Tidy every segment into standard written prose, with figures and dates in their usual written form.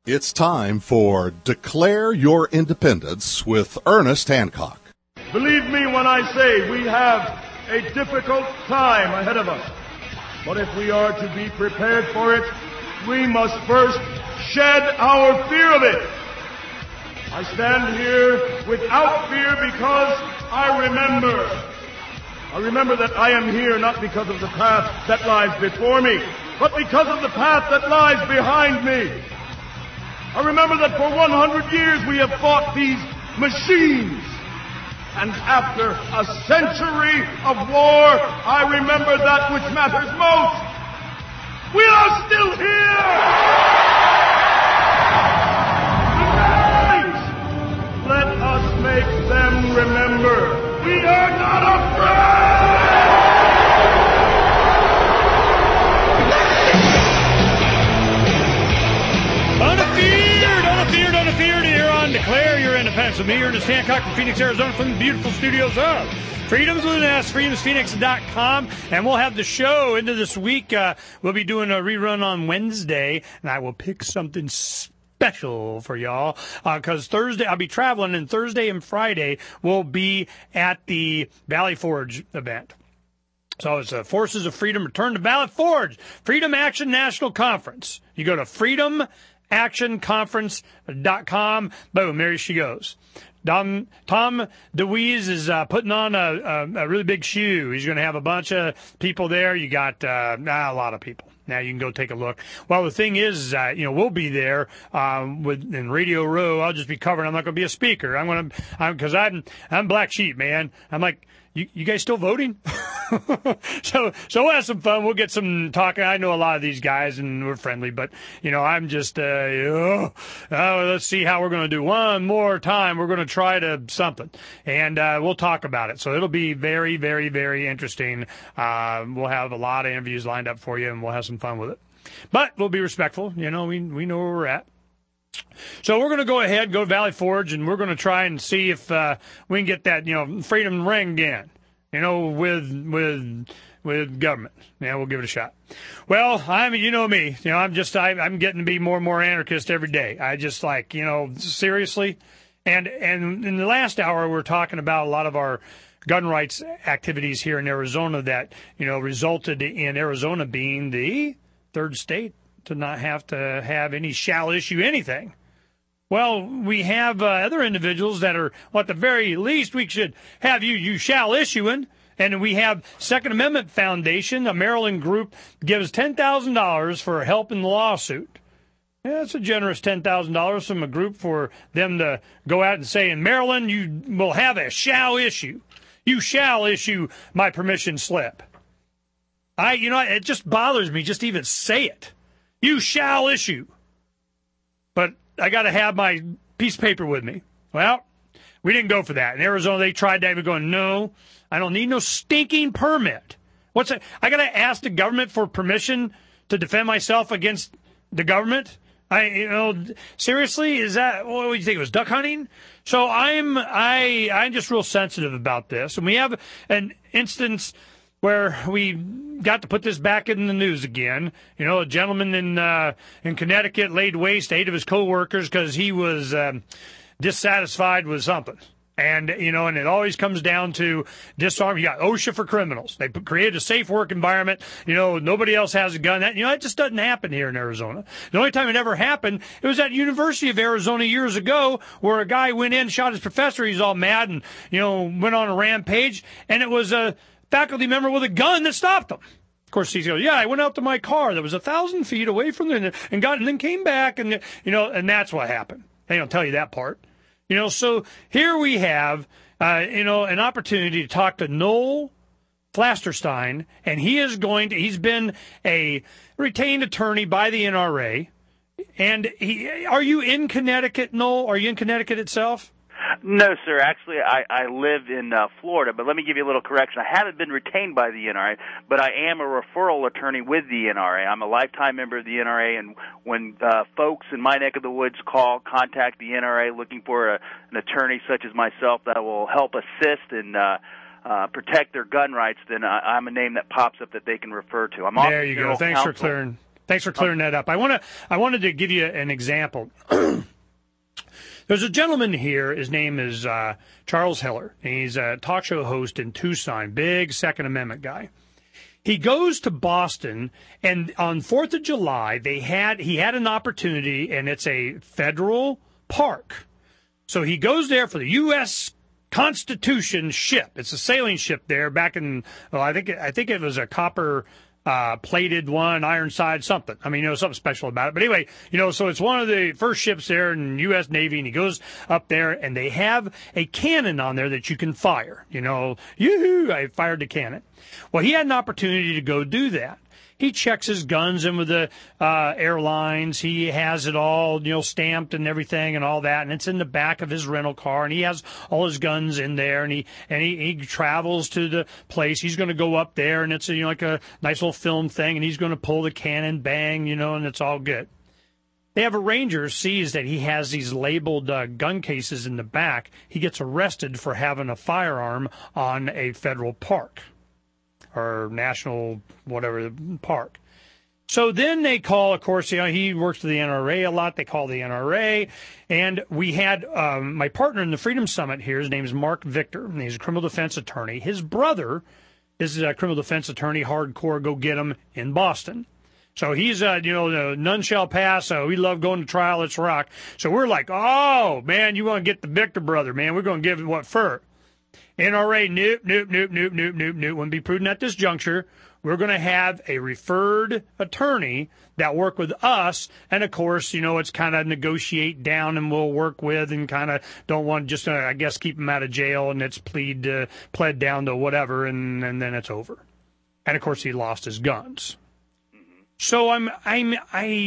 It's time for Declare Your Independence with Ernest Hancock. Believe me when I say we have a difficult time ahead of us. But if we are to be prepared for it, we must first shed our fear of it. I stand here without fear because I remember that I am here not because of the path that lies before me, but because of the path that lies behind me. I remember that for 100 years we have fought these machines. And after a century of war, I remember that which matters most. We are still here! Tonight, let us make them remember we are not afraid! Unafeared here on Declare Your Independence with me, Ernest Hancock from Phoenix, Arizona, from the beautiful studios of Freedoms with an S, freedomsphoenix.com, and we'll have the show into this week. We'll be doing a rerun on Wednesday, and I will pick something special for y'all, because Thursday I'll be traveling, and Thursday and Friday we'll be at the Valley Forge event. So it's Forces of Freedom Return to Valley Forge, Freedom Action National Conference. You go to freedomactionconference.com. Boom, there she goes. Tom DeWeese is putting on a really big shoe. He's going to have a bunch of people there. You got a lot of people. Now you can go take a look. Well, the thing is, we'll be there in Radio Row. I'll just be covering. I'm not going to be a speaker. Because I'm black sheep, man. I'm like, you guys still voting? So we'll have some fun. We'll get some talking. I know a lot of these guys, and we're friendly, but, I'm just, let's see how we're going to do one more time. We're going to try to something, and we'll talk about it. So it'll be very, very, very interesting. We'll have a lot of interviews lined up for you, and we'll have some fun with it. But we'll be respectful. We know where we're at. So we're going to go ahead, go to Valley Forge, and we're going to try and see if we can get that, freedom ring again, with government. Yeah, we'll give it a shot. Well, you know me, I'm getting to be more and more anarchist every day. I just seriously. And in the last hour, we're talking about a lot of our gun rights activities here in Arizona that, resulted in Arizona being the third state to not have to have any shall issue anything. Well, we have other individuals that are, well, at the very least, we should have you shall issuing. And we have Second Amendment Foundation, a Maryland group, gives $10,000 for help in the lawsuit. Yeah, that's a generous $10,000 from a group for them to go out and say, in Maryland, you will have a shall issue. You shall issue my permission slip. It just bothers me just to even say it. You shall issue. But I got to have my piece of paper with me. Well, we didn't go for that. In Arizona, they tried that. We're going, no, I don't need no stinking permit. What's that? I got to ask the government for permission to defend myself against the government? Seriously, is that, what do you think, it was duck hunting? So I'm just real sensitive about this. And we have an instance where we got to put this back in the news again. A gentleman in Connecticut laid waste 8 of his coworkers because he was dissatisfied with something. And, and it always comes down to disarm. You got OSHA for criminals. They created a safe work environment. Nobody else has a gun. That just doesn't happen here in Arizona. The only time it ever happened, it was at University of Arizona years ago where a guy went in, shot his professor. He's all mad and, went on a rampage. And it was a faculty member with a gun that stopped him. Of course, he goes, I went out to my car that was 1,000 feet away from there and then came back. And, and that's what happened. They don't tell you that part. So here we have, an opportunity to talk to Noel Flasterstein, and he's been a retained attorney by the NRA. And are you in Connecticut, Noel? Are you in Connecticut itself? No, sir. Actually, I live in Florida, but let me give you a little correction. I haven't been retained by the NRA, but I am a referral attorney with the NRA. I'm a lifetime member of the NRA, and when folks in my neck of the woods contact the NRA looking for an attorney such as myself that will help assist and protect their gun rights, then I'm a name that pops up that they can refer to. There you go. Thanks for clearing Thanks for clearing that up. I wanted to give you an example. There's a gentleman here. His name is Charles Heller. He's a talk show host in Tucson, big Second Amendment guy. He goes to Boston, and on 4th of July, he had an opportunity, and it's a federal park. So he goes there for the U.S. Constitution ship. It's a sailing ship there back in, I think it was a copper plated one, Ironside, something. I mean, something special about it. But anyway, so it's one of the first ships there in U.S. Navy, and he goes up there, and they have a cannon on there that you can fire. Yoo-hoo, I fired the cannon. Well, he had an opportunity to go do that. He checks his guns in with the airlines. He has it all, stamped and everything and all that, and it's in the back of his rental car, and he has all his guns in there, and he travels to the place. He's going to go up there, and it's like a nice little film thing, and he's going to pull the cannon, bang, and it's all good. They have a ranger sees that he has these labeled gun cases in the back. He gets arrested for having a firearm on a federal park or national whatever park. So then they call, of course, he works for the NRA a lot. They call the NRA. And we had my partner in the Freedom Summit here. His name is Mark Victor, and he's a criminal defense attorney. His brother is a criminal defense attorney, hardcore, go get him, in Boston. So he's, none shall pass. So we love going to trial. Let's rock. So we're like, oh, man, you want to get the Victor brother, man. We're going to give him what for? NRA, nope. Wouldn't be prudent at this juncture. We're going to have a referred attorney that work with us. And, of course, it's kind of negotiate down and we'll work with and kind of don't want just, I guess, keep him out of jail and it's pled down to whatever and then it's over. And, of course, he lost his guns. So what kind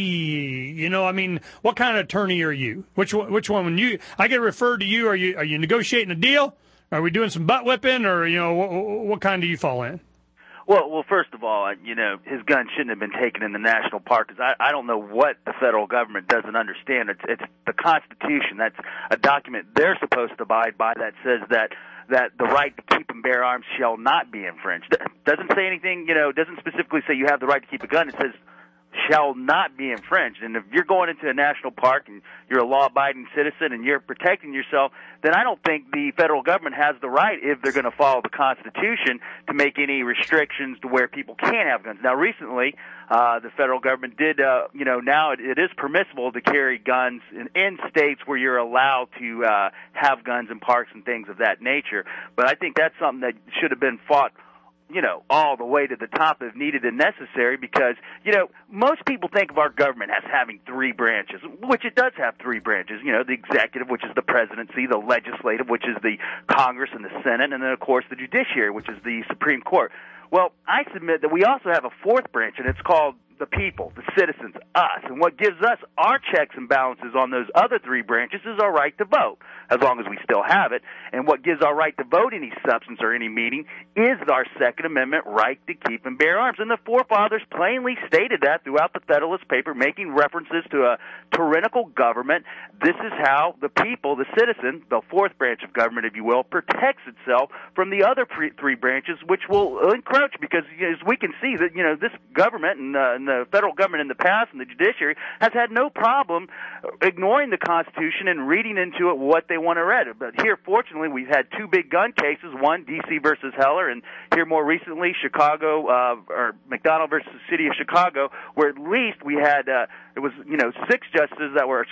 of attorney are you? Which one? When I get referred to you, are you negotiating a deal? Are we doing some butt whipping, or what kind do you fall in? Well, first of all, his gun shouldn't have been taken in the national park because I don't know what the federal government doesn't understand. It's the Constitution. That's a document they're supposed to abide by that says that the right to keep and bear arms shall not be infringed. Doesn't say anything, doesn't specifically say you have the right to keep a gun. It says shall not be infringed. And if you're going into a national park and you're a law-abiding citizen and you're protecting yourself, then I don't think the federal government has the right, if they're going to follow the Constitution, to make any restrictions to where people can't have guns. Now, recently, the federal government did, now it is permissible to carry guns in states where you're allowed to have guns in parks and things of that nature. But I think that's something that should have been fought all the way to the top if needed and necessary because, most people think of our government as having three branches, which it does have three branches, the executive, which is the presidency, the legislative, which is the Congress and the Senate, and then, of course, the judiciary, which is the Supreme Court. Well, I submit that we also have a fourth branch, and it's called the people, the citizens, us. And what gives us our checks and balances on those other three branches is our right to vote, as long as we still have it. And what gives our right to vote any substance or any meaning is our Second Amendment right to keep and bear arms. And the forefathers plainly stated that throughout the Federalist Paper, making references to a tyrannical government. This is how the people, the citizen, the fourth branch of government, if you will, protects itself from the other three branches, which will encroach because, as we can see, that this government and the federal government in the past and the judiciary has had no problem ignoring the Constitution and reading into it what they want to read. But here, fortunately, we've had two big gun cases, one, D.C. versus Heller, and here more recently, Chicago, or McDonald versus the City of Chicago, where at least we had, it was, 5 justices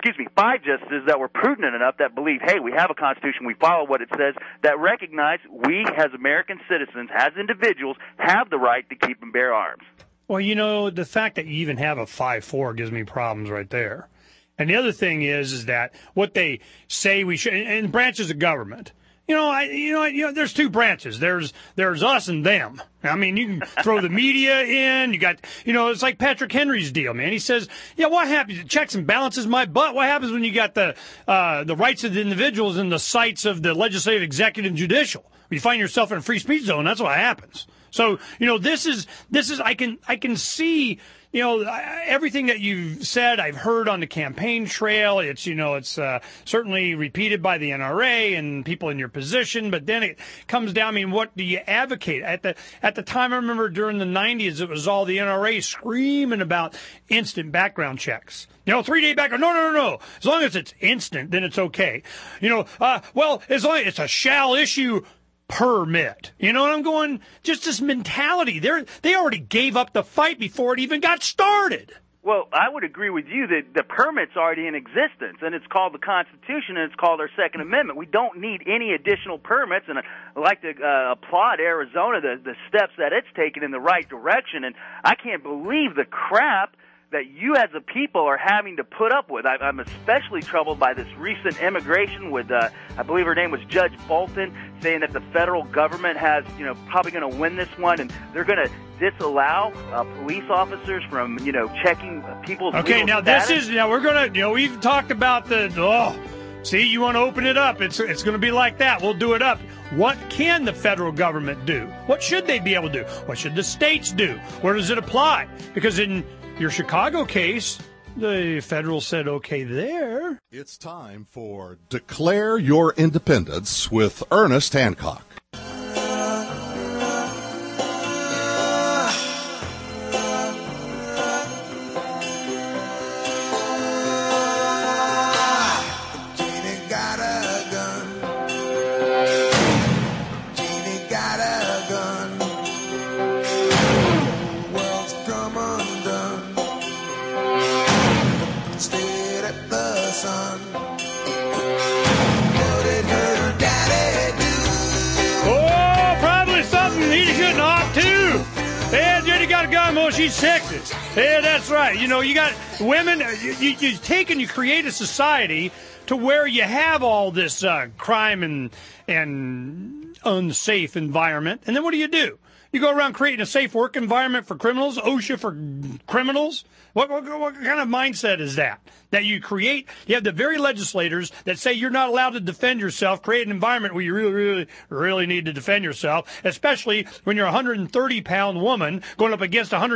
that were prudent enough that believe, hey, we have a Constitution, we follow what it says, that recognize we as American citizens, as individuals, have the right to keep and bear arms. Well, the fact that you even have a 5-4 gives me problems right there. And the other thing is that what they say we should, and branches of government, there's two branches. There's us and them. I mean, you can throw the media in. You got, it's like Patrick Henry's deal, man. He says, what happens? Checks and balances my butt. What happens when you got the rights of the individuals in the sights of the legislative, executive, and judicial? You find yourself in a free speech zone. That's what happens. So, this is, I can see, everything that you've said, I've heard on the campaign trail. It's certainly repeated by the NRA and people in your position. But then it comes down. I mean, what do you advocate? At the time, I remember during the 90s, it was all the NRA screaming about instant background checks. 3-day background. No. As long as it's instant, then it's okay. Well, as long as it's a shall issue permit. You know what I'm going? Just this mentality. They already gave up the fight before it even got started. Well, I would agree with you that the permit's already in existence, and it's called the Constitution, and it's called our Second Amendment. We don't need any additional permits, and I like to applaud Arizona, the steps that it's taken in the right direction, and I can't believe the crap that you as a people are having to put up with. I'm especially troubled by this recent immigration with, I believe her name was Judge Bolton, saying that the federal government has, probably going to win this one, and they're going to disallow police officers from, checking people's legal status. We're going to, we've talked about see, you want to open it up. It's going to be like that. We'll do it up. What can the federal government do? What should they be able to do? What should the states do? Where does it apply? Because in your Chicago case, the federal said okay there. It's time for Declare Your Independence with Ernest Hancock. She's sexist. Yeah, that's right. You got women, you take and you create a society to where you have all this crime and unsafe environment. And then what do? You go around creating a safe work environment for criminals, OSHA for criminals? What kind of mindset is that? That you create, you have the very legislators that say you're not allowed to defend yourself, create an environment where you really, really, really need to defend yourself, especially when you're a 130-pound woman going up against a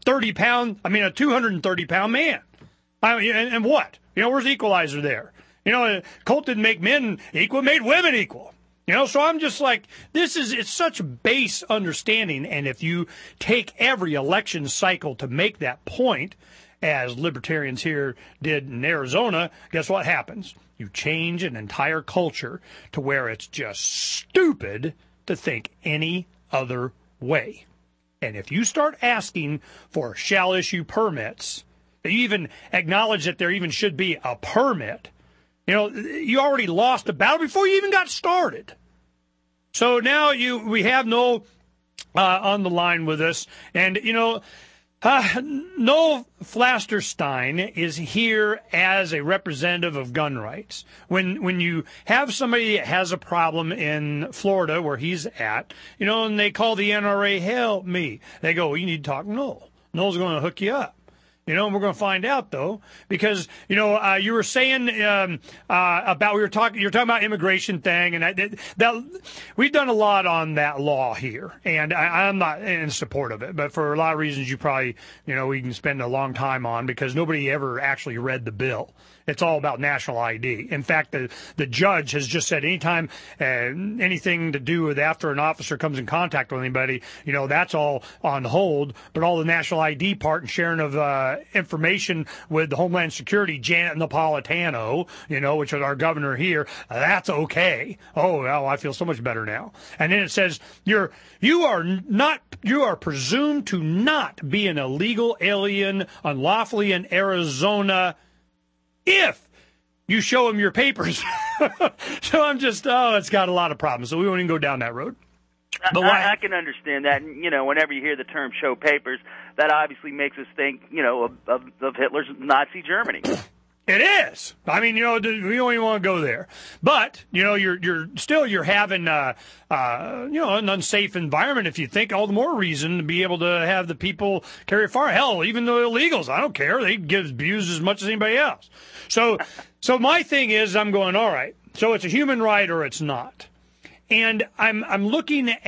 230-pound man. And what? Where's the equalizer there? Colt didn't make men equal, made women equal. So I'm just like, it's such base understanding. And if you take every election cycle to make that point, as libertarians here did in Arizona, guess what happens? You change an entire culture to where it's just stupid to think any other way. And if you start asking for shall issue permits, that you even acknowledge that there even should be a permit, you already lost the battle before you even got started. So now we have Noel on the line with us, and Noel Flasterstein is here as a representative of gun rights. When you have somebody that has a problem in Florida where he's at, and they call the NRA, help me, they go, well, you need to talk to Noel. Noel's going to hook you up. And we're going to find out, though, because, you were saying you're talking about immigration thing, and that we've done a lot on that law here, and I'm not in support of it, but for a lot of reasons you probably, we can spend a long time on, because nobody ever actually read the bill. It's all about national ID. In fact, the judge has just said anytime anything to do with after an officer comes in contact with anybody, that's all on hold. But all the national ID part and sharing of information with the Homeland Security, Janet Napolitano, which is our governor here, that's okay. Oh, well, I feel so much better now. And then it says you are presumed to not be an illegal alien unlawfully in Arizona if you show them your papers. So I'm just, it's got a lot of problems. So we won't even go down that road. But I can understand that. Whenever you hear the term show papers, that obviously makes us think, of Hitler's Nazi Germany. It is. I mean, we don't even want to go there. But, you're having, an unsafe environment. If you think, all the more reason to be able to have the people carry far. Hell, even the illegals, I don't care. They get abused as much as anybody else. So my thing is, I'm going, all right, so it's a human right or it's not. And I'm looking at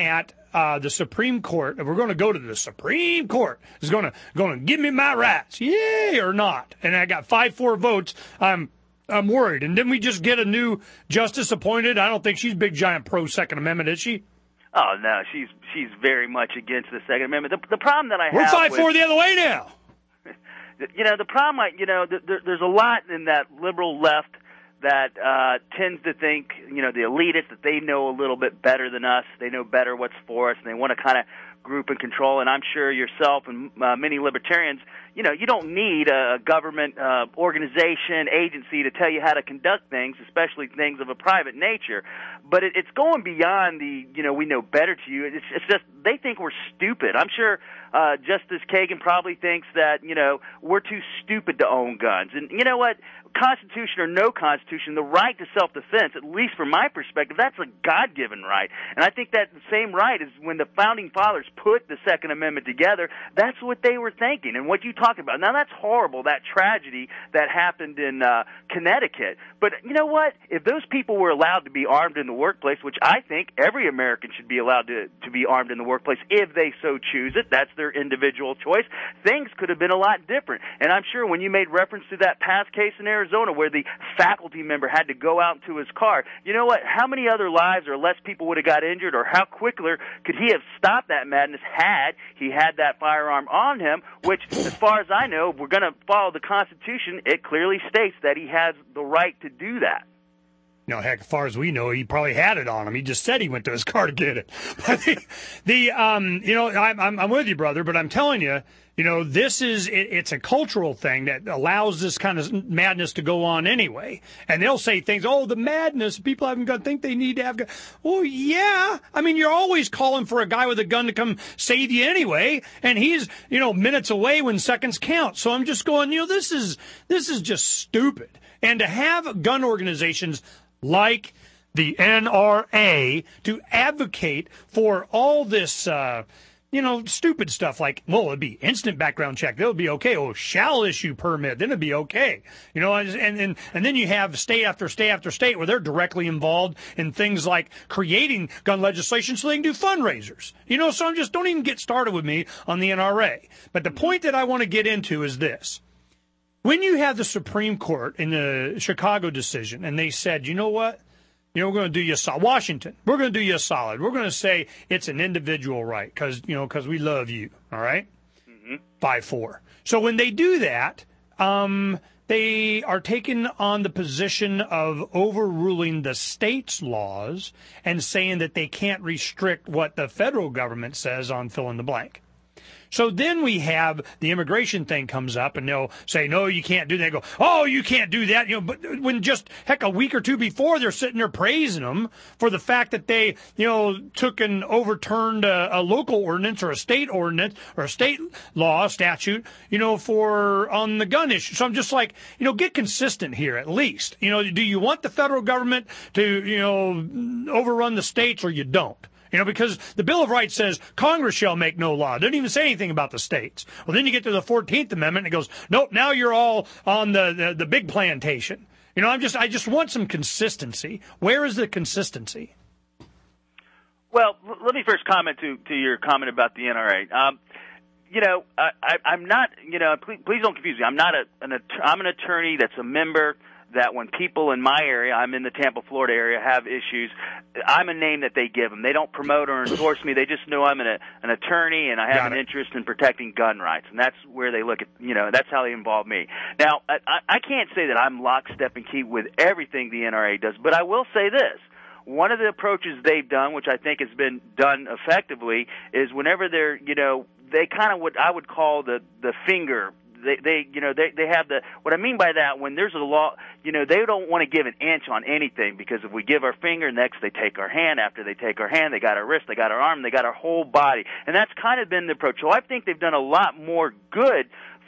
the Supreme Court, if we're going to go to the Supreme Court, is going to give me my rights, yay or not? And I got 5-4 votes. I'm worried. And didn't we just get a new justice appointed? I don't think she's big giant pro Second Amendment, is she? Oh no, she's very much against the Second Amendment. The problem that I we're have 5-4 the other way now. The problem, there's a lot in that liberal left that tends to think, the elitists, that they know a little bit better than us. They know better what's for us, and they want to kind of group and control. And I'm sure yourself and many libertarians, you don't need a government organization, agency to tell you how to conduct things, especially things of a private nature. But it's going beyond the, we know better to you. It's just they think we're stupid. I'm sure Justice Kagan probably thinks that, we're too stupid to own guns. And you know what? Constitution or no Constitution, the right to self-defense, at least from my perspective, that's a God-given right. And I think that the same right is when the Founding Fathers put the Second Amendment together, that's what they were thinking. And what you talk about, now that's horrible, that tragedy that happened in Connecticut. But you know what? If those people were allowed to be armed in the workplace, which I think every American should be allowed to be armed in the workplace if they so choose it, that's their individual choice, things could have been a lot different. And I'm sure when you made reference to that past case in Arizona where the faculty member had to go out to his car, you know what? How many other lives or less people would have got injured, or how quicker could he have stopped that madness had he had that firearm on him, which, as far as I know, if we're going to follow the Constitution, it clearly states that he has the right to do that. Heck, as far as we know, he probably had it on him. He just said he went to his car to get it. I'm with you, brother, but I'm telling you, it's a cultural thing that allows this kind of madness to go on anyway. And they'll say things, the madness, people haven't got to think they need to have guns. Well, yeah. I mean, you're always calling for a guy with a gun to come save you anyway. And he's, minutes away when seconds count. So I'm just going, this is just stupid. And to have gun organizations like the NRA to advocate for all this, stupid stuff like, it'd be instant background check. That'll be okay. Shall issue permit. Then it'd be okay. And then you have state after state after state where they're directly involved in things like creating gun legislation so they can do fundraisers. So I'm just, don't even get started with me on the NRA. But the point that I want to get into is this. When you have the Supreme Court in the Chicago decision and they said, you know what? We're going to do you a solid. Washington, we're going to do you a solid. We're going to say it's an individual right because we love you. All right? 5-4. So when they do that, they are taking on the position of overruling the state's laws and saying that they can't restrict what the federal government says on fill in the blank. So then we have the immigration thing comes up, and they'll say, no, you can't do that. They go, you can't do that. But when just, a week or two before, they're sitting there praising them for the fact that they, took and overturned a local ordinance or a state ordinance or a state law statute, on the gun issue. So I'm just like, get consistent here at least. Do you want the federal government to, overrun the states or you don't? Because the Bill of Rights says Congress shall make no law. It doesn't even say anything about the states. Well, then you get to the 14th Amendment and it goes, nope, now you're all on the big plantation. I just want some consistency. Where is the consistency? Well, let me first comment to your comment about the NRA. I'm not, please don't confuse me. I'm not I'm an attorney that's a member that when people in my area, I'm in the Tampa, Florida area, have issues, I'm a name that they give them. They don't promote or endorse me. They just know I'm an attorney and I have an interest in protecting gun rights. And that's where they look at, that's how they involve me. Now, I can't say that I'm lockstep and key with everything the NRA does, but I will say this. One of the approaches they've done, which I think has been done effectively, is whenever they're, they kind of what I would call the finger. They have what I mean by that, when there's a law, they don't want to give an inch on anything, because if we give our finger, next they take our hand. After they take our hand, they got our wrist, they got our arm, they got our whole body. And that's kind of been the approach. So I think they've done a lot more good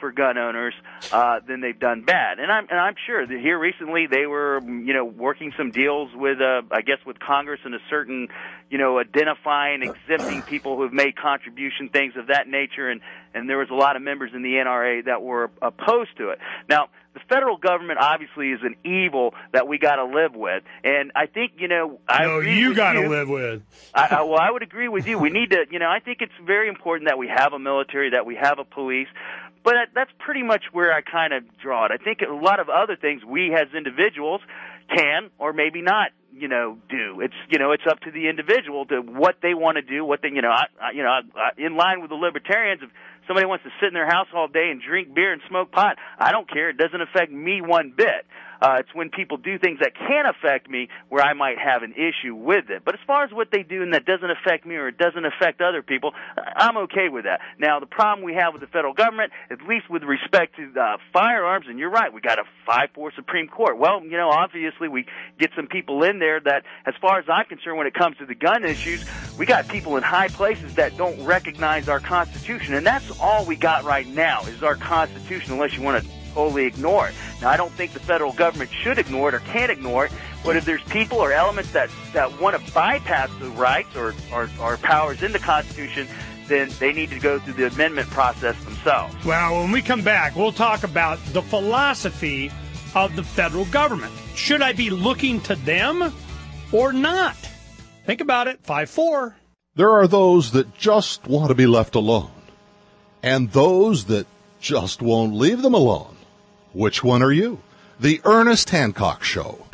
for gun owners, then they've done bad. And I'm sure that here recently they were, working some deals with, I guess, with Congress and a certain, identifying, exempting people who have made contribution, things of that nature, and there was a lot of members in the NRA that were opposed to it. Now, the federal government obviously is an evil that we got to live with, and I think you got to live with. I would agree with you. We need to, I think it's very important that we have a military, that we have a police, but that's pretty much where I kind of draw it. I think a lot of other things we as individuals can or maybe not, do. It's up to the individual to what they want to do, what they, in line with the libertarians. If somebody wants to sit in their house all day and drink beer and smoke pot, I don't care. It doesn't affect me one bit. It's when people do things that can affect me where I might have an issue with it. But as far as what they do and that doesn't affect me or it doesn't affect other people, I'm okay with that. Now, the problem we have with the federal government, at least with respect to firearms, and you're right, we got a 5-4 Supreme Court. Well, obviously we get some people in there that, as far as I'm concerned, when it comes to the gun issues, we got people in high places that don't recognize our Constitution. And that's all we got right now is our Constitution, unless you want to totally ignore it. Now, I don't think the federal government should ignore it or can't ignore it, but if there's people or elements that want to bypass the rights or powers in the Constitution, then they need to go through the amendment process themselves. Well, when we come back, we'll talk about the philosophy of the federal government. Should I be looking to them or not? Think about it. 5-4. There are those that just want to be left alone, and those that just won't leave them alone. Which one are you? The Ernest Hancock Show.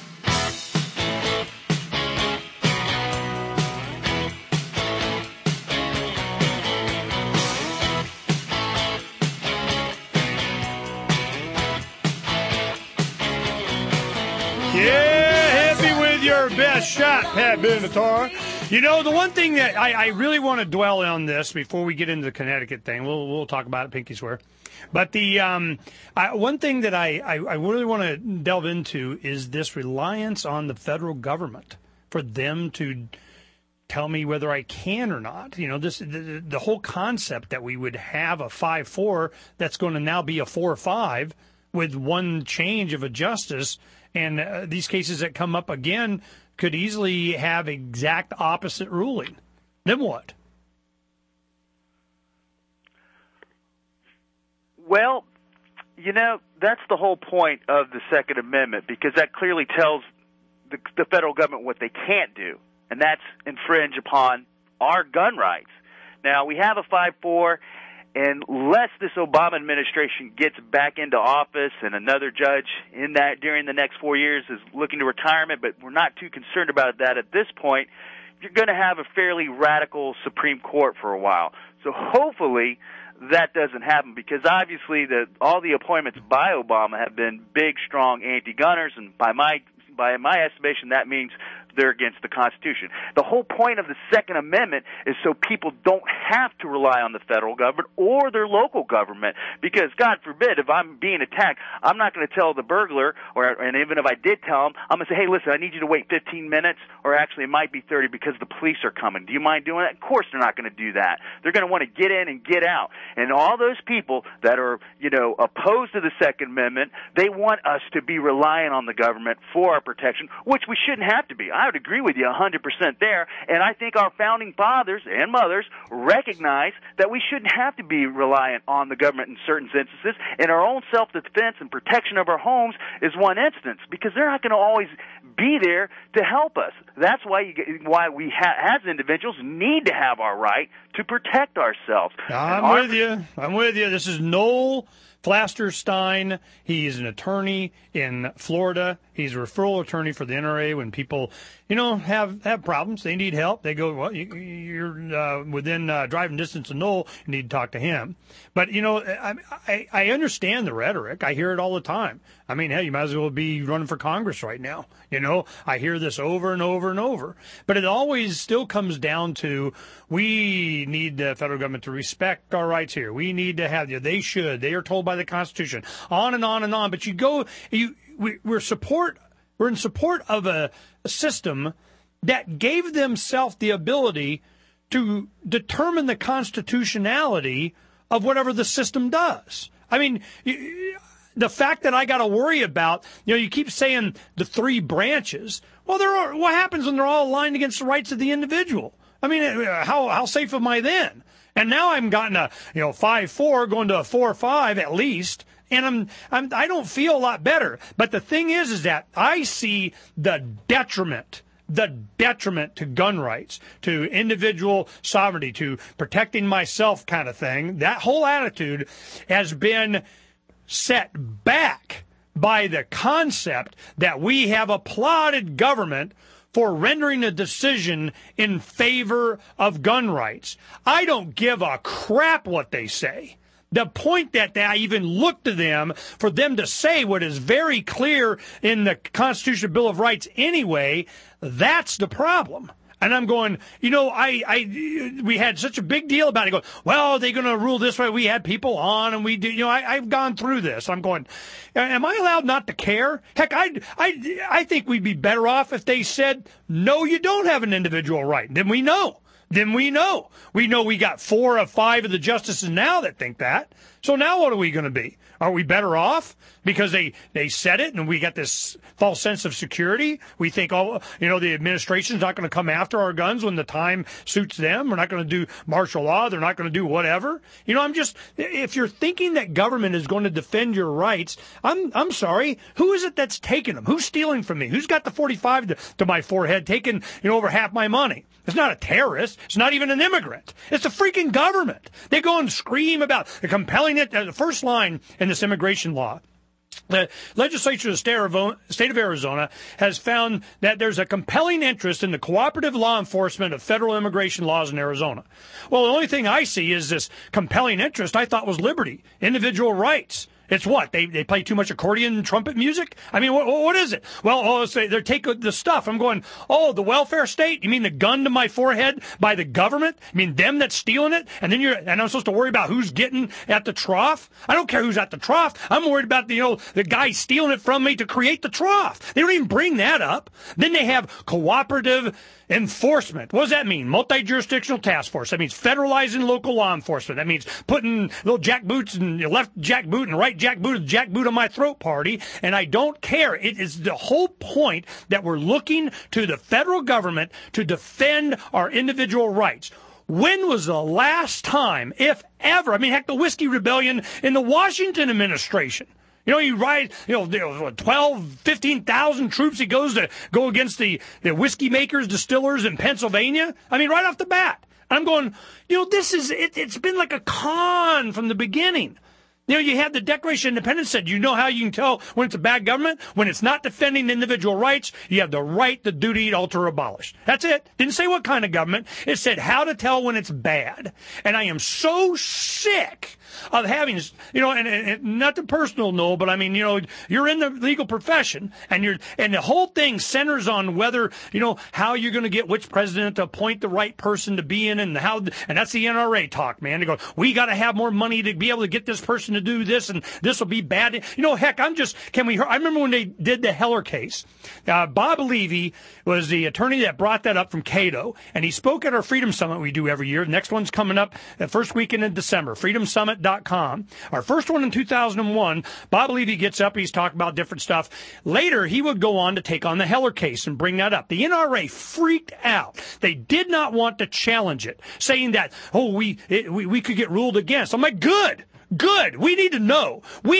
Yeah, hit me with your best shot, Pat Benatar. The one thing that I really want to dwell on this before we get into the Connecticut thing, we'll talk about it, pinky swear. But the one thing that I really want to delve into is this reliance on the federal government for them to tell me whether I can or not. The whole concept that we would have a 5-4 that's going to now be a 4-5 with one change of a justice, and these cases that come up again could easily have exact opposite ruling. Then what? Well, that's the whole point of the Second Amendment, because that clearly tells the federal government what they can't do, and that's infringe upon our gun rights. Now, we have a 5-4, and unless this Obama administration gets back into office and another judge in that during the next 4 years is looking to retirement, but we're not too concerned about that at this point, you're going to have a fairly radical Supreme Court for a while. So hopefully that doesn't happen, because obviously all the appointments by Obama have been big, strong anti-gunners, and by my estimation, that means they're against the Constitution. The whole point of the Second Amendment is so people don't have to rely on the federal government or their local government, because God forbid, if I'm being attacked, I'm not going to tell the burglar, and even if I did tell him, I'm going to say, hey, listen, I need you to wait 15 minutes, or actually it might be 30 because the police are coming. Do you mind doing that? Of course they're not going to do that. They're going to want to get in and get out. And all those people that are, opposed to the Second Amendment, they want us to be relying on the government for our protection, which we shouldn't have to be. I would agree with you 100% there, and I think our founding fathers and mothers recognize that we shouldn't have to be reliant on the government in certain instances, and our own self-defense and protection of our homes is one instance, because they're not going to always be there to help us. That's why we as individuals need to have our right to protect ourselves. I'm with you. This is Noel Flasterstein. He's an attorney in Florida. He's a referral attorney for the NRA. When people, have problems, they need help, they go, well, you're within driving distance of Noel, you need to talk to him. But, I understand the rhetoric. I hear it all the time. I mean, hey, you might as well be running for Congress right now. I hear this over and over and over. But it always still comes down to, we need the federal government to respect our rights here. We need to have, they are told by the Constitution, on and on and on. But we're in support of a system that gave themselves the ability to determine the constitutionality of whatever the system does. I mean, the fact that I got to worry about, you keep saying the three branches. Well, what happens when they're all aligned against the rights of the individual? I mean, how safe am I then? And now I've gotten a 5-4 going to a 4-5 at least, and I don't feel a lot better. But the thing is that I see the detriment to gun rights, to individual sovereignty, to protecting myself kind of thing. That whole attitude has been set back by the concept that we have applauded government for rendering a decision in favor of gun rights. I don't give a crap what they say. The point that I even look to them for them to say what is very clear in the Constitutional Bill of Rights anyway, that's the problem. And I'm going, we had such a big deal about it. Going, well, are they going to rule this way? We had people on, and we did. I've gone through this. I'm going, am I allowed not to care? Heck, I think we'd be better off if they said, no, you don't have an individual right. Then we know. We know we got 4 of 5 of the justices now that think that. So now what are we going to be? Are we better off because they said it and we got this false sense of security? We think, the administration's not going to come after our guns when the time suits them. We're not going to do martial law. They're not going to do whatever. If you're thinking that government is going to defend your rights, I'm sorry. Who is it that's taking them? Who's stealing from me? Who's got the 45 to my forehead taking, over half my money? It's not a terrorist. It's not even an immigrant. It's the freaking government. They go and scream about compelling it. The first line in this immigration law. The legislature of the state of Arizona has found that there's a compelling interest in the cooperative law enforcement of federal immigration laws in Arizona. Well, the only thing I see is this compelling interest I thought was liberty, individual rights. It's what? They play too much accordion and trumpet music? I mean, what is it? Well, they take the stuff. I'm going, the welfare state? You mean the gun to my forehead by the government? You mean them that's stealing it? And I'm supposed to worry about who's getting at the trough? I don't care who's at the trough. I'm worried about the guy stealing it from me to create the trough. They don't even bring that up. Then they have cooperative enforcement. What does that mean? Multi-jurisdictional task force. That means federalizing local law enforcement. That means putting little jackboots and left jackboot and right jackboot on my throat party. And I don't care. It is the whole point that we're looking to the federal government to defend our individual rights. When was the last time, if ever, the Whiskey Rebellion in the Washington administration? You ride, 12, 15,000 troops. He goes to go against the whiskey makers, distillers in Pennsylvania. Right off the bat. I'm going, it's been like a con from the beginning. You had the Declaration of Independence said, how you can tell when it's a bad government? When it's not defending individual rights, you have the right, the duty to alter or abolish. That's it. Didn't say what kind of government. It said how to tell when it's bad. And I am so sick of having, and not the personal, no, but you're in the legal profession and the whole thing centers on whether, how you're going to get which president to appoint the right person to be in and that's the NRA talk, man. They go, we got to have more money to be able to get this person to do this and this will be bad. Heck, I remember when they did the Heller case, Bob Levy was the attorney that brought that up from Cato, and he spoke at our Freedom Summit we do every year. The next one's coming up the first weekend in December, freedomsummit.com. Our first one in 2001, Bob Levy gets up, he's talking about different stuff. Later, he would go on to take on the Heller case and bring that up. The NRA freaked out. They did not want to challenge it, saying that, we could get ruled against. I'm like, good. We need to know.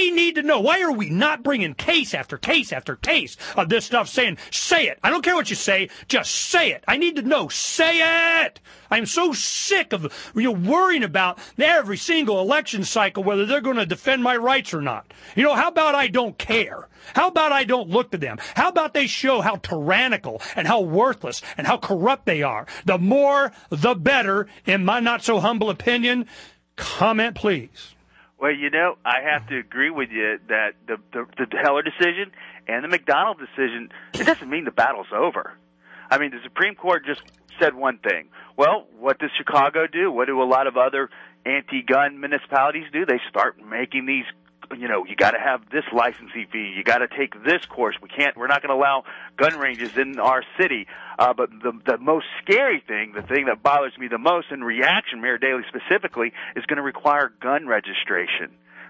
Why are we not bringing case after case after case of this stuff saying, say it. I don't care what you say. Just say it. I need to know. Say it. I'm so sick of worrying about every single election cycle whether they're going to defend my rights or not. How about I don't care? How about I don't look to them? How about they show how tyrannical and how worthless and how corrupt they are? The more, the better, in my not so humble opinion. Comment, please. Well, I have to agree with you that the Heller decision and the McDonald decision, it doesn't mean the battle's over. The Supreme Court just said one thing. Well, what does Chicago do? What do a lot of other anti-gun municipalities do? They start making these, you got to have this licensing fee. You got to take this course. We're not going to allow gun ranges in our city. But the most scary thing, the thing that bothers me the most in reaction, Mayor Daley specifically, is going to require gun registration.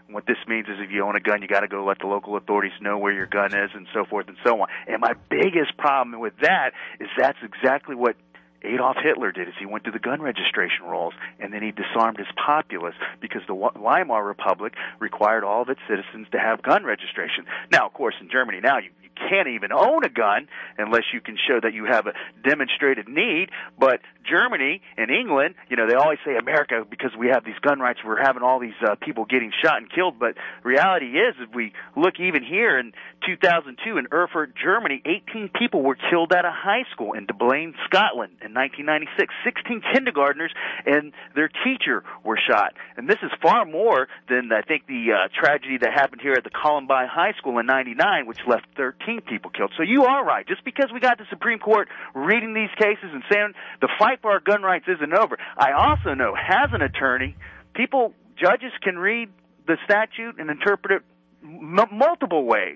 And what this means is if you own a gun, you got to go let the local authorities know where your gun is and so forth and so on. And my biggest problem with that is that's exactly what Adolf Hitler did, is he went to the gun registration rolls, and then he disarmed his populace because the Weimar Republic required all of its citizens to have gun registration. Now, of course, in Germany now, you can't even own a gun unless you can show that you have a demonstrated need. But Germany and England, they always say America, because we have these gun rights, we're having all these people getting shot and killed. But reality is, if we look even here in 2002 in Erfurt, Germany, 18 people were killed at a high school in Dublin, Scotland in 1996. 16 kindergartners and their teacher were shot. And this is far more than, I think, the tragedy that happened here at the Columbine High School in 99, which left 13 people killed. So you are right. Just because we got the Supreme Court reading these cases and saying the fight for our gun rights isn't over, I also know, as an attorney, judges can read the statute and interpret it multiple ways.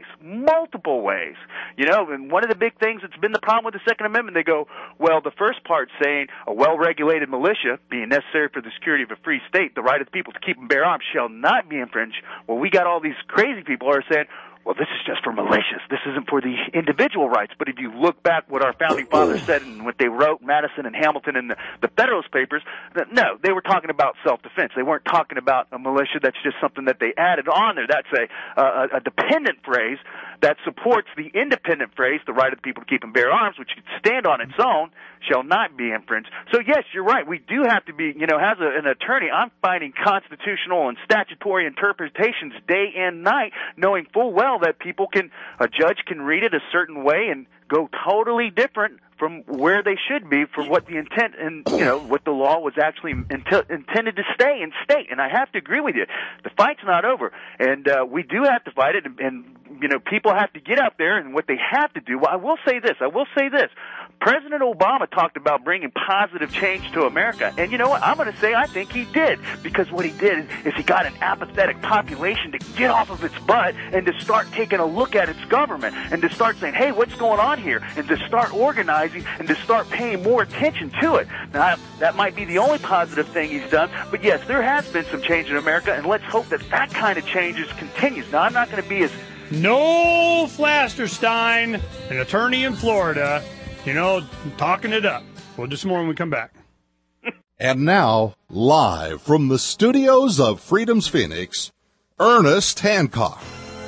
And one of the big things that's been the problem with the Second Amendment, they go, well, the first part saying a well-regulated militia being necessary for the security of a free state, the right of the people to keep and bear arms shall not be infringed. Well, we got all these crazy people who are saying, well, this is just for militias. This isn't for the individual rights. But if you look back what our founding fathers said and what they wrote, Madison and Hamilton in the Federalist Papers, no, they were talking about self-defense. They weren't talking about a militia. That's just something that they added on there. That's a dependent phrase that supports the independent phrase, the right of the people to keep and bear arms, which could stand on its own, shall not be infringed. So, yes, you're right. We do have to be, as an attorney, I'm finding constitutional and statutory interpretations day and night, knowing full well that a judge can read it a certain way and go totally different from where they should be for what the intent and, what the law was actually intended to stay in state. And I have to agree with you. The fight's not over. And we do have to fight it. And people have to get out there, and what they have to do. Well, I will say this. President Obama talked about bringing positive change to America. And you know what? I'm going to say I think he did. Because what he did is he got an apathetic population to get off of its butt and to start taking a look at its government and to start saying, hey, what's going on here? And to start organizing and to start paying more attention to it. Now, that might be the only positive thing he's done. But yes, there has been some change in America, and let's hope that kind of change continues. Now, I'm not going to be as... Noel Flasterstein, an attorney in Florida, talking it up. We'll do some more when we come back. And now, live from the studios of Freedom's Phoenix, Ernest Hancock.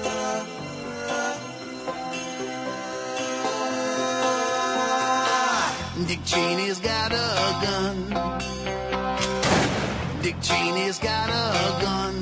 Dick Cheney's got a gun. Dick Cheney's got a gun.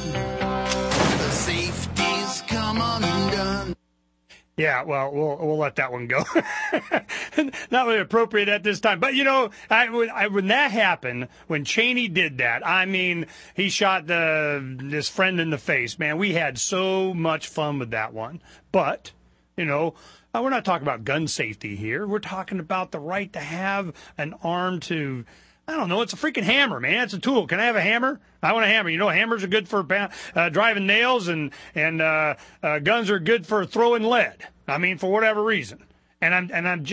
The safety's come undone. Yeah, well, we'll let that one go. Not really appropriate at this time. But, when that happened, when Cheney did that, he shot this friend in the face. Man, we had so much fun with that one. But, we're not talking about gun safety here. We're talking about the right to have an arm to... I don't know. It's a freaking hammer, man. It's a tool. Can I have a hammer? I want a hammer. Hammers are good for driving nails, and guns are good for throwing lead. For whatever reason. And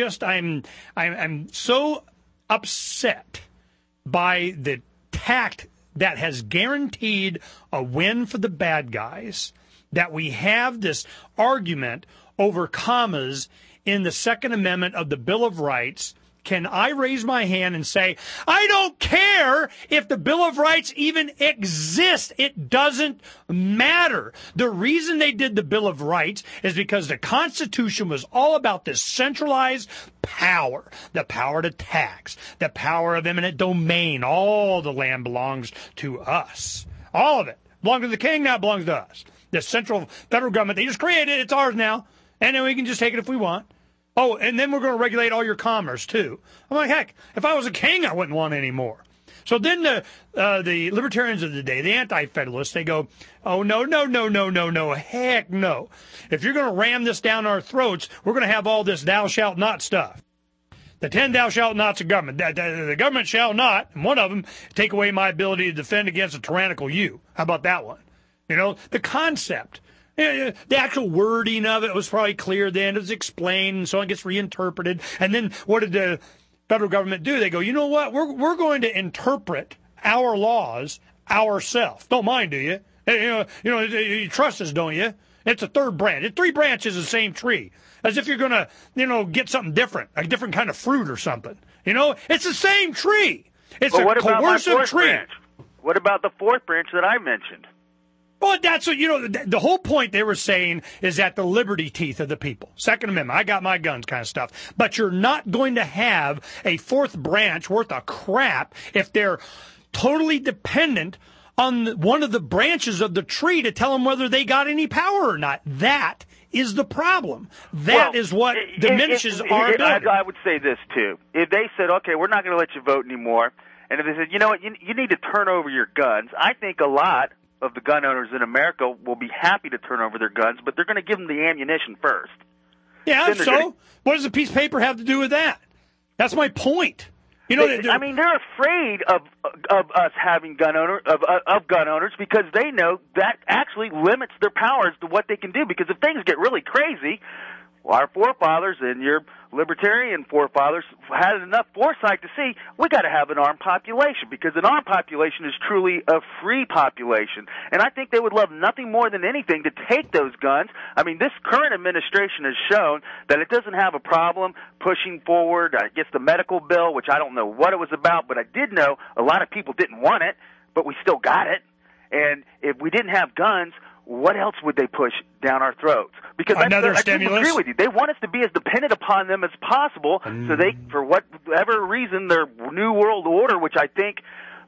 I'm so upset by the tact that has guaranteed a win for the bad guys, that we have this argument over commas in the Second Amendment of the Bill of Rights. Can I raise my hand and say, I don't care if the Bill of Rights even exists. It doesn't matter. The reason they did the Bill of Rights is because the Constitution was all about this centralized power, the power to tax, the power of eminent domain. All the land belongs to us. All of it belongs to the king, now it belongs to us. The central federal government, they just created it. It's ours now. And then we can just take it if we want. Oh, and then we're going to regulate all your commerce, too. I'm like, heck, if I was a king, I wouldn't want any more. So then the libertarians of the day, the anti-federalists, they go, oh, no, heck no. If you're going to ram this down our throats, we're going to have all this thou shalt not stuff. The 10 thou shalt nots of government. The government shall not, and one of them, take away my ability to defend against a tyrannical you. How about that one? The concept. The actual wording of it was probably clear then. It was explained, and so it gets reinterpreted. And then what did the federal government do? They go, you know what? We're going to interpret our laws ourselves. Don't mind, do you? You trust us, don't you? It's a third branch. It's 3 branches of the same tree. As if you're going to, get something different, a different kind of fruit or something. It's the same tree. It's a coercive tree. Branch? What about the 4th branch that I mentioned? Well, that's what, the whole point they were saying is that the liberty teeth of the people. Second Amendment, I got my guns kind of stuff. But you're not going to have a 4th branch worth of crap if they're totally dependent on one of the branches of the tree to tell them whether they got any power or not. That is the problem. That is what diminishes our ability. I would say this, too. If they said, okay, we're not going to let you vote anymore, and if they said, you know what, you need to turn over your guns, I think a lot of the gun owners in America will be happy to turn over their guns, but they're going to give them the ammunition first. Yeah, so what does a piece of paper have to do with that? That's my point. They're afraid of us having gun owners because they know that actually limits their powers to what they can do. Because if things get really crazy, our forefathers and your libertarian forefathers had enough foresight to see we got to have an armed population, because an armed population is truly a free population. And I think they would love nothing more than anything to take those guns. I mean, this current administration has shown that it doesn't have a problem pushing forward, I guess, the medical bill, which I don't know what it was about, but I did know a lot of people didn't want it, but we still got it. And if we didn't have guns, what else would they push down our throats? Because another I stimulus. agree with you. They want us to be as dependent upon them as possible, so they, for whatever reason, their New World Order, which I think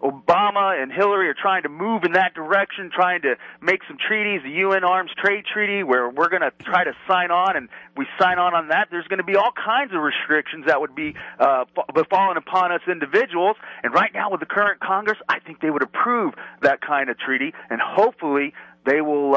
Obama and Hillary are trying to move in that direction, trying to make some treaties, the UN Arms Trade Treaty, where we're going to try to sign on, and we sign on that. There's going to be all kinds of restrictions that would be falling upon us individuals. And right now, with the current Congress, I think they would approve that kind of treaty, and hopefully they will,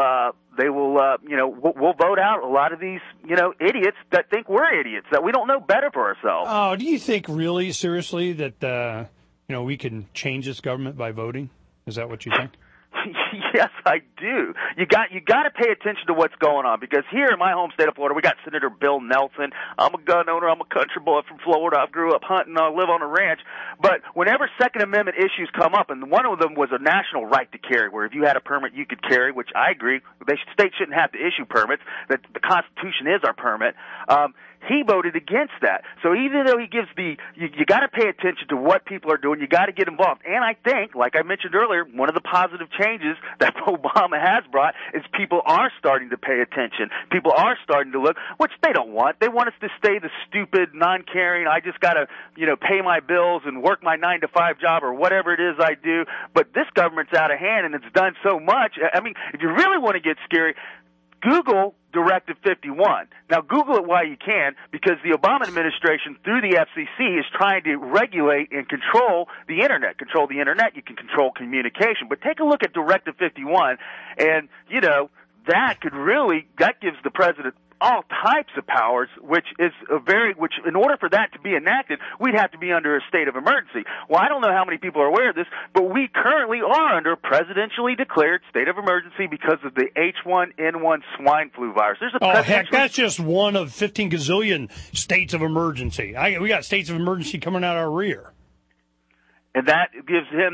we'll vote out a lot of these, idiots that think we're idiots, that we don't know better for ourselves. Oh, do you think really, seriously, that, we can change this government by voting? Is that what you think? Yes, I do. You got to pay attention to what's going on, because here in my home state of Florida, we got Senator Bill Nelson. I'm a gun owner. I'm a country boy from Florida. I grew up hunting. I live on a ranch. But whenever Second Amendment issues come up, and one of them was a national right to carry, where if you had a permit, you could carry, which I agree. States shouldn't have to issue permits. That the Constitution is our permit. He voted against that. So even though he gives you got to pay attention to what people are doing. You got to get involved. And I think, like I mentioned earlier, one of the positive changes that Obama has brought is people are starting to pay attention. People are starting to look, which they don't want. They want us to stay the stupid, non-caring, I just got to, pay my bills and work my 9-to-5 job or whatever it is I do. But this government's out of hand, and it's done so much. I mean, if you really want to get scary, Google Directive 51. Now, Google it while you can, because the Obama administration, through the FCC, is trying to regulate and control the Internet. Control the Internet, you can control communication. But take a look at Directive 51, and, that gives the president all types of powers, which in order for that to be enacted, we'd have to be under a state of emergency. Well, I don't know how many people are aware of this, but we currently are under a presidentially declared state of emergency because of the H1N1 swine flu virus. Heck, that's just one of 15 gazillion states of emergency. We got states of emergency coming out our rear. And that gives him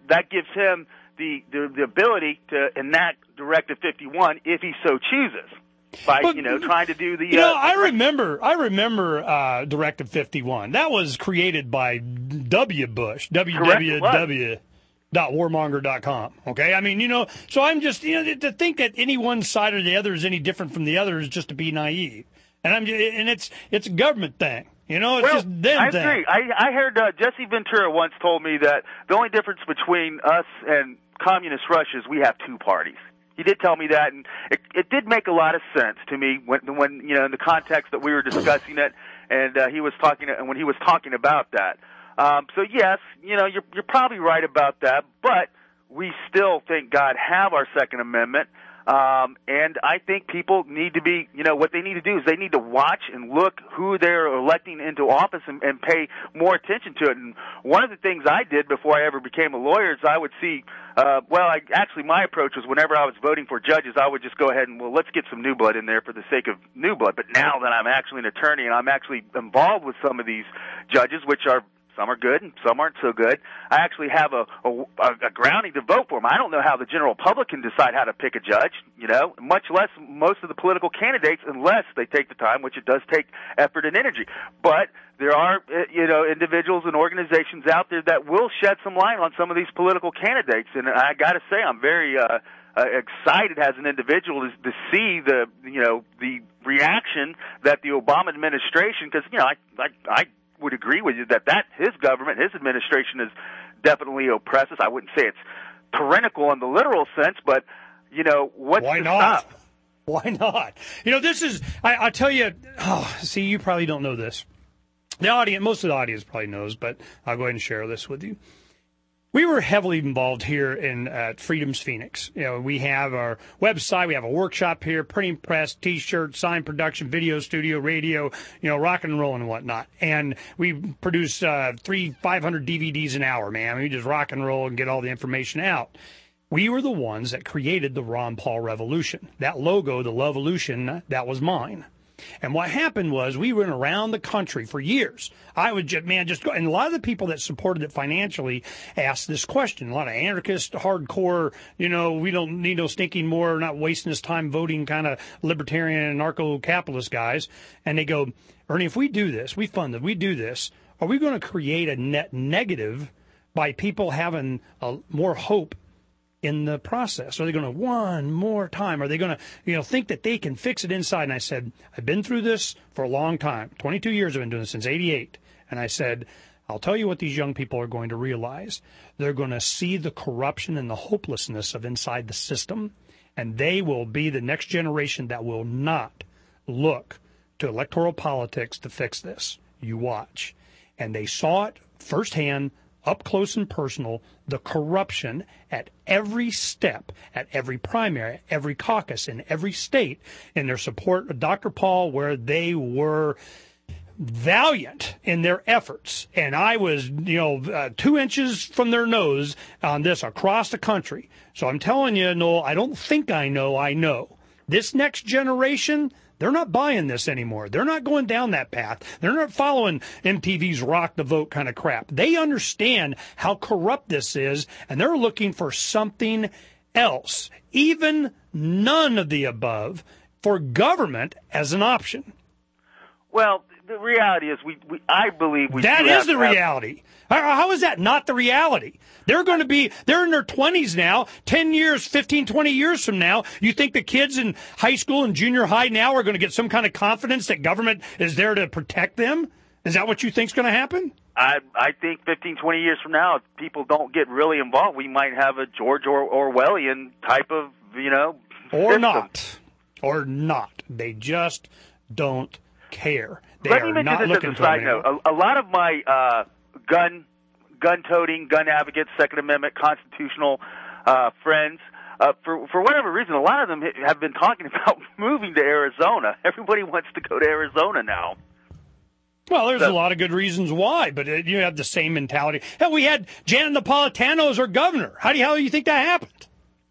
the ability to enact Directive 51 if he so chooses. By trying to do the. I remember Directive 51. That was created by W. Bush. www.warmonger.com. Okay, I mean, so I'm just to think that any one side or the other is any different from the other is just to be naive. And it's a government thing. It's just them. I agree. I heard Jesse Ventura once told me that the only difference between us and communist Russia is we have two parties. He did tell me that, and it did make a lot of sense to me when in the context that we were discussing it, and when he was talking about that. So yes, you're probably right about that, but we still, thank God, have our Second Amendment. And I think people need to be, what they need to do is they need to watch and look who they're electing into office and pay more attention to it. And one of the things I did before I ever became a lawyer is I would see, my approach was whenever I was voting for judges, I would just go ahead and, let's get some new blood in there for the sake of new blood. But now that I'm actually an attorney and I'm actually involved with some of these judges, which are Some are good and some aren't so good. I actually have a grounding to vote for them. I don't know how the general public can decide how to pick a judge, much less most of the political candidates, unless they take the time, which it does take effort and energy. But there are, individuals and organizations out there that will shed some light on some of these political candidates. And I got to say, I'm very excited as an individual to see the reaction that the Obama administration, because, I would agree with you that his government, his administration is definitely oppressive. I wouldn't say it's tyrannical in the literal sense, but, what's Why to not? stop? Why not? This is, I'll tell you, see, you probably don't know this. The audience, most of the audience probably knows, but I'll go ahead and share this with you. We were heavily involved here at Freedom's Phoenix. We have our website, we have a workshop here, printing press, T-shirts, sign production, video studio, radio, rock and roll and whatnot. And we produce 500 DVDs an hour, man. We just rock and roll and get all the information out. We were the ones that created the Ron Paul Revolution. That logo, the Lovolution, that was mine. And what happened was we went around the country for years. I would just go. And a lot of the people that supported it financially asked this question. A lot of anarchists, hardcore, we don't need no stinking more, not wasting this time voting kind of libertarian and anarcho-capitalist guys. And they go, Ernie, if we do this, we fund it, we do this, are we going to create a net negative by people having more hope in the process? Are they going to one more time? Are they going to, think that they can fix it inside? And I said, I've been through this for a long time. 22 years I've been doing this, since 88. And I said, I'll tell you what these young people are going to realize. They're going to see the corruption and the hopelessness of inside the system, and they will be the next generation that will not look to electoral politics to fix this. You watch. And they saw it firsthand, up close and personal, the corruption at every step, at every primary, every caucus, in every state, in their support of Dr. Paul, where they were valiant in their efforts. And I was, 2 inches from their nose on this across the country. So I'm telling you, Noel, I don't think I know. This next generation, they're not buying this anymore. They're not going down that path. They're not following MTV's rock the vote kind of crap. They understand how corrupt this is, and they're looking for something else, even none of the above, for government as an option. Well, the reality is I believe we that do is have the to have- reality. How is that not the reality? They're in their 20s now, 10 years, 15, 20 years from now. You think the kids in high school and junior high now are going to get some kind of confidence that government is there to protect them? Is that what you think's going to happen? I think 15, 20 years from now, if people don't get really involved, we might have a George Orwellian type of, Or system. Or not. They just don't care. They Let are me mention not this looking as a for side it note. anymore. A lot of my gun-toting, gun advocates, Second Amendment, constitutional friends, for whatever reason, a lot of them have been talking about moving to Arizona. Everybody wants to go to Arizona now. Well, there's a lot of good reasons why, but you have the same mentality. Hell, we had Janet Napolitano as our governor. How do you think that happened?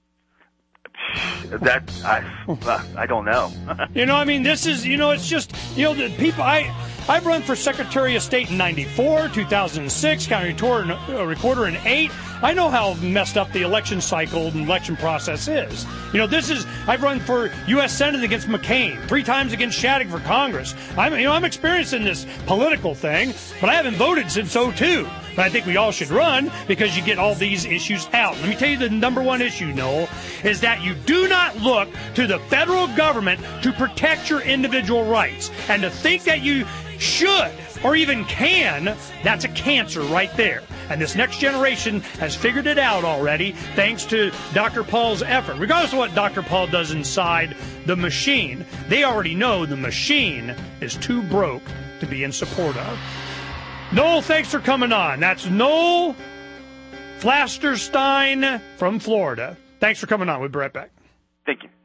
I don't know. This is, it's just, the people, I've run for Secretary of State in 94, 2006, county recorder in 8. I know how messed up the election cycle and election process is. I've run for U.S. Senate against McCain, 3 times against Shattuck for Congress. I'm experienced in this political thing, but I haven't voted since 2002. But I think we all should run because you get all these issues out. Let me tell you the number one issue, Noel, is that you do not look to the federal government to protect your individual rights. And to think that you should or even can, that's a cancer right there. And this next generation has figured it out already thanks to Dr. Paul's effort. Regardless of what Dr. Paul does inside the machine, they already know the machine is too broke to be in support of. Noel, thanks for coming on. That's Noel Flasterstein from Florida. Thanks for coming on. We'll be right back. Thank you.